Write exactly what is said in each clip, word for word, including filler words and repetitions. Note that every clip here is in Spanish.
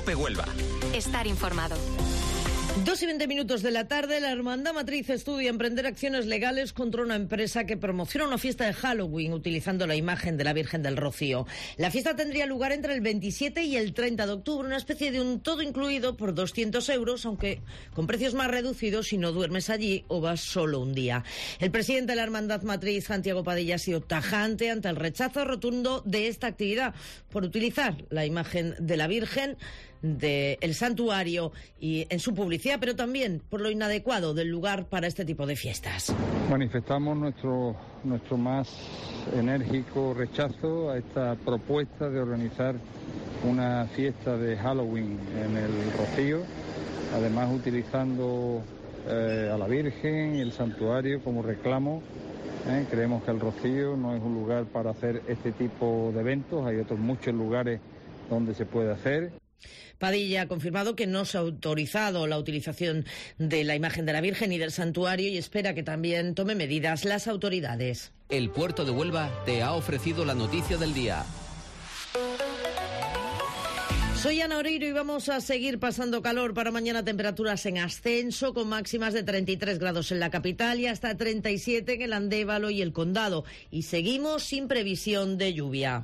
COPE Huelva. Estar informado. Dos y veinte minutos de la tarde, la Hermandad Matriz estudia emprender acciones legales contra una empresa que promociona una fiesta de Halloween utilizando la imagen de la Virgen del Rocío. La fiesta tendría lugar entre el veintisiete y el treinta de octubre, una especie de un todo incluido por doscientos euros, aunque con precios más reducidos si no duermes allí o vas solo un día. El presidente de la Hermandad Matriz, Santiago Padilla, ha sido tajante ante el rechazo rotundo de esta actividad por utilizar la imagen de la Virgen del santuario y en su publicidad, pero también por lo inadecuado del lugar para este tipo de fiestas. Manifestamos nuestro, nuestro más enérgico rechazo a esta propuesta de organizar una fiesta de Halloween en el Rocío, además utilizando eh, a la Virgen y el santuario como reclamo. Eh, creemos que el Rocío no es un lugar para hacer este tipo de eventos, hay otros muchos lugares donde se puede hacer. Padilla ha confirmado que no se ha autorizado la utilización de la imagen de la Virgen y del santuario y espera que también tome medidas las autoridades. El Puerto de Huelva te ha ofrecido la noticia del día. Soy Ana Oreiro y vamos a seguir pasando calor. Para mañana temperaturas en ascenso con máximas de treinta y tres grados en la capital y hasta treinta y siete en el Andévalo y el Condado. Y seguimos sin previsión de lluvia.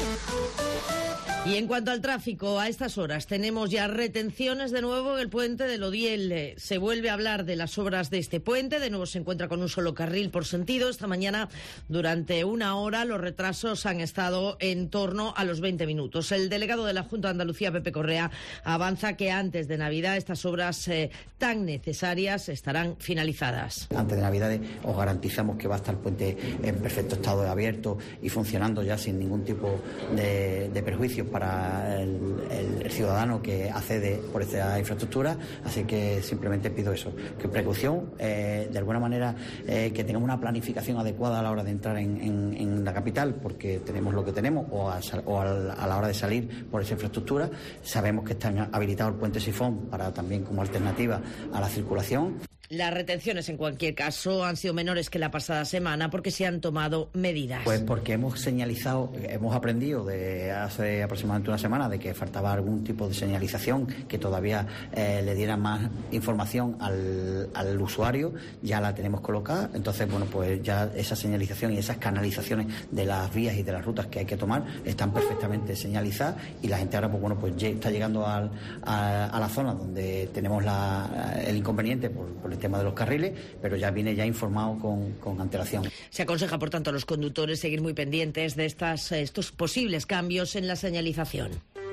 Y en cuanto al tráfico, a estas horas tenemos ya retenciones de nuevo en el puente del Odiel. Se vuelve a hablar de las obras de este puente, de nuevo se encuentra con un solo carril por sentido. Esta mañana, durante una hora, los retrasos han estado en torno a los veinte minutos. El delegado de la Junta de Andalucía, Pepe Correa, avanza que antes de Navidad estas obras eh, tan necesarias estarán finalizadas. Antes de Navidad os garantizamos que va a estar el puente en perfecto estado de abierto y funcionando ya sin ningún tipo de, de perjuicio para el, el, el ciudadano que accede por esta infraestructura, así que simplemente pido eso, que precaución, eh, de alguna manera eh, que tengamos una planificación adecuada a la hora de entrar en, en, en la capital, porque tenemos lo que tenemos, o, a, o a, a la hora de salir por esa infraestructura. Sabemos que está habilitado el puente Sifón para también como alternativa a la circulación. Las retenciones, en cualquier caso, han sido menores que la pasada semana porque se han tomado medidas. Pues porque hemos señalizado, hemos aprendido de hace aproximadamente una semana de que faltaba algún tipo de señalización que todavía eh, le diera más información al, al usuario. Ya la tenemos colocada, entonces, bueno, pues ya esa señalización y esas canalizaciones de las vías y de las rutas que hay que tomar están perfectamente señalizadas y la gente ahora, pues bueno, pues está llegando al, a, a la zona donde tenemos la, el inconveniente por, por el tema de los carriles, pero ya viene ya informado con, con antelación. Se aconseja, por tanto, a los conductores seguir muy pendientes de estas, estos posibles cambios en la señalización.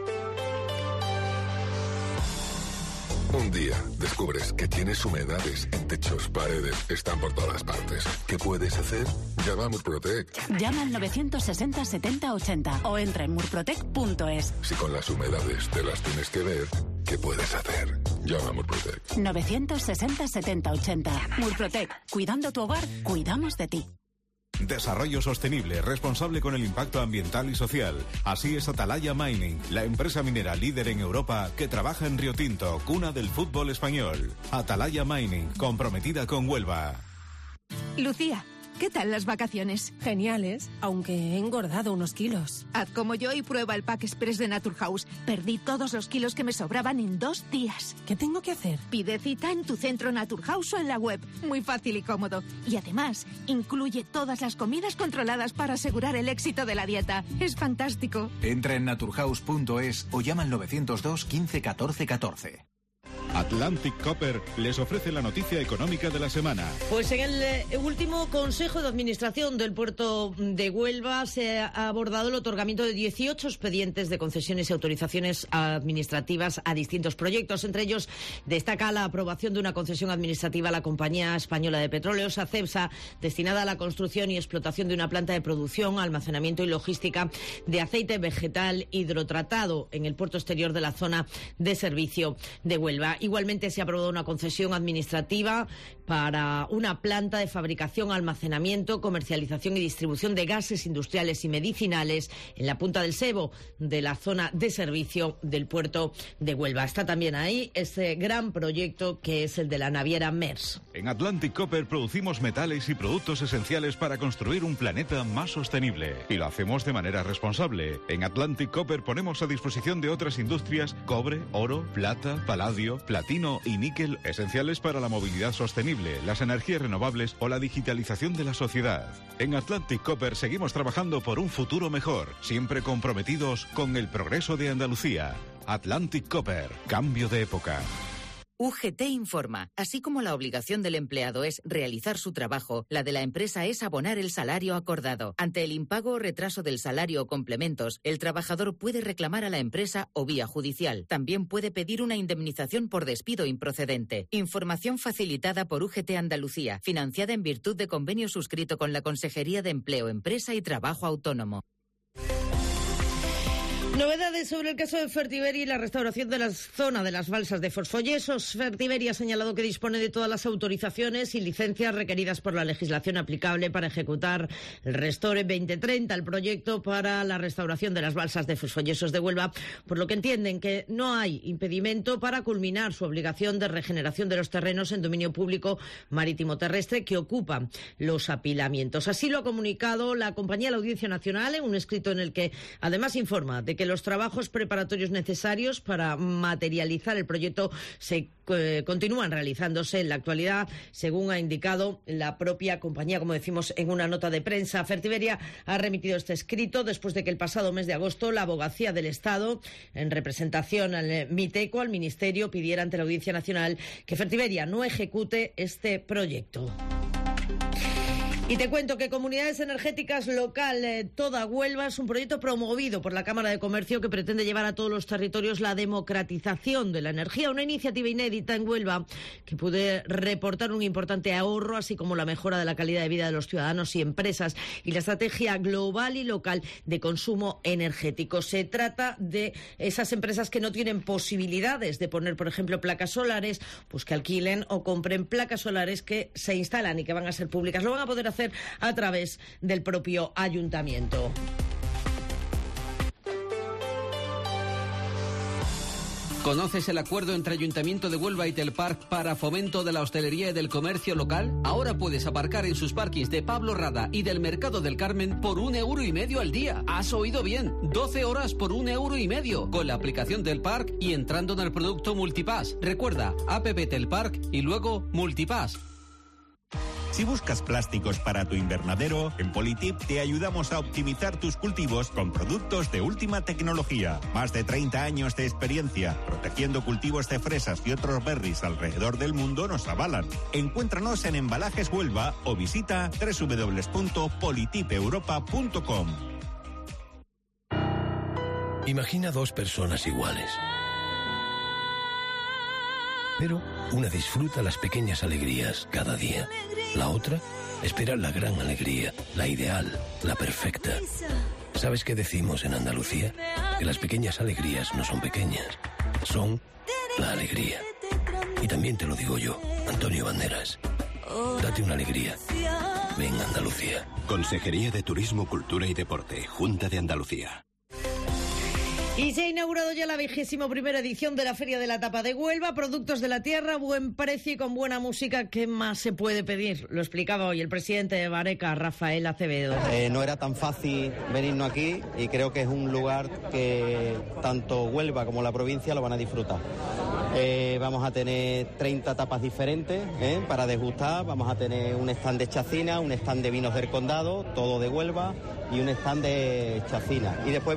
Un día descubres que tienes humedades en techos, paredes, están por todas partes. ¿Qué puedes hacer? Llama a Murprotec. Llama al novecientos sesenta setenta ochenta o entra en murprotec punto es. Si con las humedades te las tienes que ver, ¿qué puedes hacer? Llama a Murprotec. novecientos sesenta setenta ochenta. Murprotec. Cuidando tu hogar, cuidamos de ti. Desarrollo sostenible, responsable con el impacto ambiental y social. Así es Atalaya Mining, la empresa minera líder en Europa que trabaja en Río Tinto, cuna del fútbol español. Atalaya Mining, comprometida con Huelva. Lucía, ¿qué tal las vacaciones? Geniales, aunque he engordado unos kilos. Haz como yo y prueba el Pack Express de Naturhaus. Perdí todos los kilos que me sobraban en dos días. ¿Qué tengo que hacer? Pide cita en tu centro Naturhaus o en la web. Muy fácil y cómodo. Y además, incluye todas las comidas controladas para asegurar el éxito de la dieta. Es fantástico. Entra en naturhaus punto es o llama al novecientos dos quince catorce catorce. Atlantic Copper les ofrece la noticia económica de la semana. Pues en el eh, último Consejo de Administración del Puerto de Huelva se ha abordado el otorgamiento de dieciocho expedientes de concesiones y autorizaciones administrativas a distintos proyectos. Entre ellos destaca la aprobación de una concesión administrativa a la Compañía Española de Petróleos, a CEPSA, destinada a la construcción y explotación de una planta de producción, almacenamiento y logística de aceite vegetal hidrotratado en el puerto exterior de la zona de servicio de Huelva. Igualmente se ha aprobado una concesión administrativa para una planta de fabricación, almacenamiento, comercialización y distribución de gases industriales y medicinales en la punta del Sebo, de la zona de servicio del puerto de Huelva. Está también ahí este gran proyecto que es el de la naviera Maersk. En Atlantic Copper producimos metales y productos esenciales para construir un planeta más sostenible. Y lo hacemos de manera responsable. En Atlantic Copper ponemos a disposición de otras industrias cobre, oro, plata, paladio, platino y níquel, esenciales para la movilidad sostenible, las energías renovables o la digitalización de la sociedad. En Atlantic Copper seguimos trabajando por un futuro mejor, siempre comprometidos con el progreso de Andalucía. Atlantic Copper, cambio de época. U G T informa. Así como la obligación del empleado es realizar su trabajo, la de la empresa es abonar el salario acordado. Ante el impago o retraso del salario o complementos, el trabajador puede reclamar a la empresa o vía judicial. También puede pedir una indemnización por despido improcedente. Información facilitada por U G T Andalucía, financiada en virtud de convenio suscrito con la Consejería de Empleo, Empresa y Trabajo Autónomo. Novedades sobre el caso de Fertiberia y la restauración de la zona de las balsas de Fosfollesos. Fertiberia ha señalado que dispone de todas las autorizaciones y licencias requeridas por la legislación aplicable para ejecutar el Restore veinte treinta, el proyecto para la restauración de las balsas de Fosfollesos de Huelva, por lo que entienden que no hay impedimento para culminar su obligación de regeneración de los terrenos en dominio público marítimo terrestre que ocupan los apilamientos. Así lo ha comunicado la compañía a la Audiencia Nacional en un escrito en el que además informa de que los trabajos preparatorios necesarios para materializar el proyecto se eh, continúan realizándose en la actualidad, según ha indicado la propia compañía, como decimos en una nota de prensa. Fertiberia ha remitido este escrito después de que el pasado mes de agosto la Abogacía del Estado, en representación al Miteco, al Ministerio, pidiera ante la Audiencia Nacional que Fertiberia no ejecute este proyecto. Y te cuento que Comunidades Energéticas Local eh, Toda Huelva es un proyecto promovido por la Cámara de Comercio que pretende llevar a todos los territorios la democratización de la energía, una iniciativa inédita en Huelva que puede reportar un importante ahorro, así como la mejora de la calidad de vida de los ciudadanos y empresas y la estrategia global y local de consumo energético. Se trata de esas empresas que no tienen posibilidades de poner, por ejemplo, placas solares, pues que alquilen o compren placas solares que se instalan y que van a ser públicas. Lo van a poder hacer a través del propio ayuntamiento. ¿Conoces el acuerdo entre Ayuntamiento de Huelva y Telpark para fomento de la hostelería y del comercio local? Ahora puedes aparcar en sus parkings de Pablo Rada y del Mercado del Carmen por un euro y medio al día. ¿Has oído bien? doce horas por un euro y medio. Con la aplicación Telpark y entrando en el producto Multipass. Recuerda, app Telpark y luego Multipass. Si buscas plásticos para tu invernadero, en Politip te ayudamos a optimizar tus cultivos con productos de última tecnología. Más de treinta años de experiencia protegiendo cultivos de fresas y otros berries alrededor del mundo nos avalan. Encuéntranos en Embalajes Huelva o visita doble u doble u doble u punto politip europa punto com. Imagina dos personas iguales. Pero una disfruta las pequeñas alegrías cada día. La otra espera la gran alegría, la ideal, la perfecta. ¿Sabes qué decimos en Andalucía? Que las pequeñas alegrías no son pequeñas, son la alegría. Y también te lo digo yo, Antonio Banderas. Date una alegría. Ven Andalucía. Consejería de Turismo, Cultura y Deporte, Junta de Andalucía. Y se ha inaugurado ya la vigésimo primera edición de la Feria de la Tapa de Huelva. Productos de la tierra, buen precio y con buena música. ¿Qué más se puede pedir? Lo explicaba hoy el presidente de Bareca, Rafael Acevedo. Eh, no era tan fácil venirnos aquí y creo que es un lugar que tanto Huelva como la provincia lo van a disfrutar. Eh, vamos a tener treinta tapas diferentes eh, para degustar. Vamos a tener un stand de chacina, un stand de vinos del condado, todo de Huelva, y un stand de chacina. Y después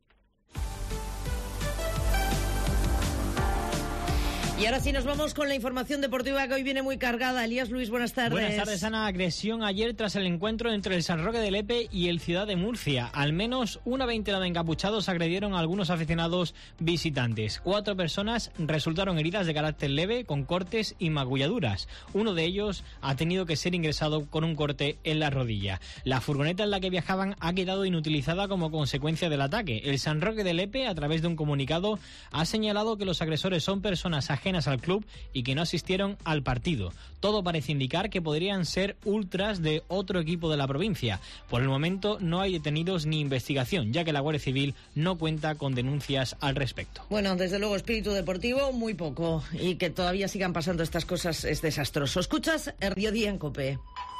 Y ahora sí nos vamos con la información deportiva que hoy viene muy cargada. Elías Luis, buenas tardes. Buenas tardes, Ana. Agresión ayer tras el encuentro entre el San Roque de Lepe y el Ciudad de Murcia. Al menos una veintena de encapuchados agredieron a algunos aficionados visitantes. Cuatro personas resultaron heridas de carácter leve con cortes y magulladuras. Uno de ellos ha tenido que ser ingresado con un corte en la rodilla. La furgoneta en la que viajaban ha quedado inutilizada como consecuencia del ataque. El San Roque de Lepe, a través de un comunicado, ha señalado que los agresores son personas ajenas ajenas al club y que no asistieron al partido. Todo parece indicar que podrían ser ultras de otro equipo de la provincia. Por el momento no hay detenidos ni investigación, ya que la Guardia Civil no cuenta con denuncias al respecto. Bueno, desde luego espíritu deportivo muy poco, y que todavía sigan pasando estas cosas es desastroso. Escuchas el Mediodía en COPE.